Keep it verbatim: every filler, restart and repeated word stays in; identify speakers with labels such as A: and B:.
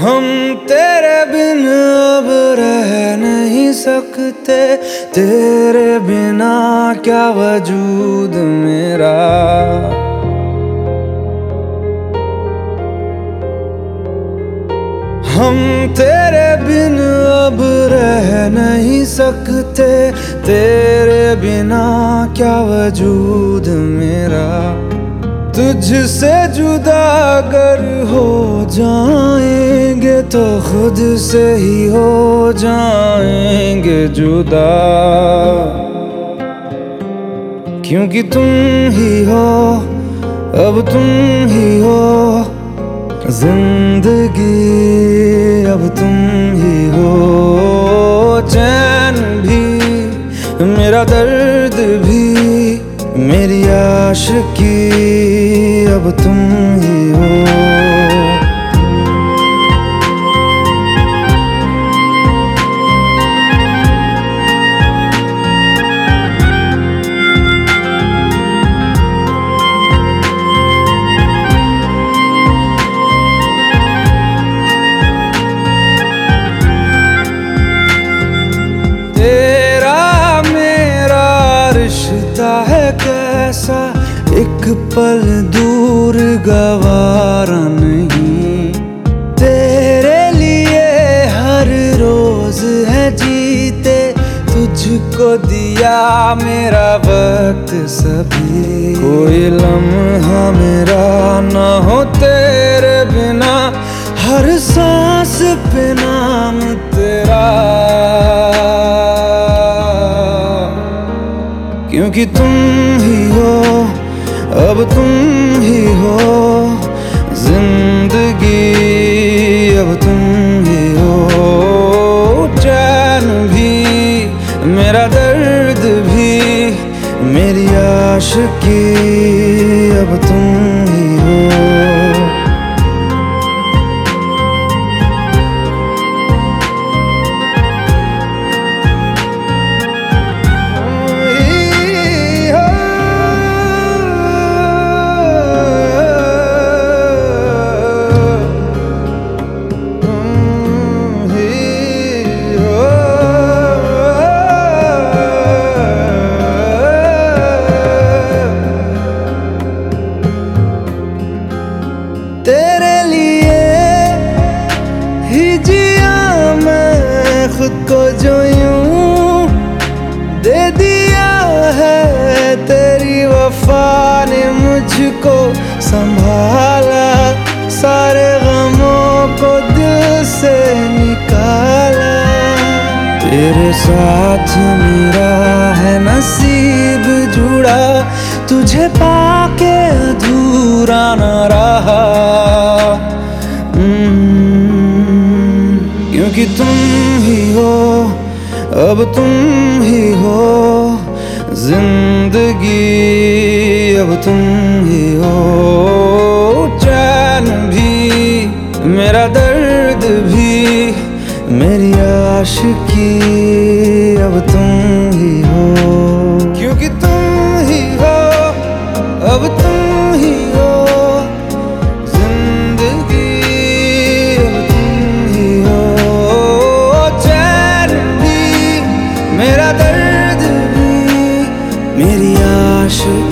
A: हम तेरे बिन अब रह नहीं सकते, तेरे बिना क्या वजूद मेरा। हम तेरे बिन अब रह नहीं सकते, तेरे बिना क्या वजूद मेरा। तुझसे जुदा अगर हो जाएंगे तो खुद से ही हो जाएंगे जुदा, क्योंकि तुम ही हो, अब तुम ही हो जिंदगी, अब तुम ही हो। चैन भी, मेरा दर्द भी, मेरी आशिकी, अब तुम ही हो। है कैसा एक पल दूर गवारा नहीं, तेरे लिए हर रोज है जीते, तुझको दिया मेरा वक्त सभी। कोई लम्हा मेरा ना हो तेरे बिना, हर सांस पे नाम तेरा, क्योंकि तुम ही हो, अब तुम ही हो जिंदगी, अब तुम ही हो। चैन भी, मेरा दर्द भी, मेरी आशिकी, अब तुम ही हो। तेरे लिए ही जिया मैं खुद को, जो यूं दे दिया है तेरी वफा ने मुझको संभाला, सारे गमों को दिल से निकाला। तेरे साथ मेरा है नसीब जुड़ा, तुझे पाके अधूरा न रहा, क्योंकि तुम ही हो, अब तुम ही हो जिंदगी, अब तुम ही हो। चैन भी, मेरा दर्द भी, मेरी आशिकी, अब तुम ही हो, क्योंकि तुम ही हो, अब तुम ही हो जिंदगी, अब तुम ही हो। चैन भी, मेरा दर्द भी, मेरी आशिकी।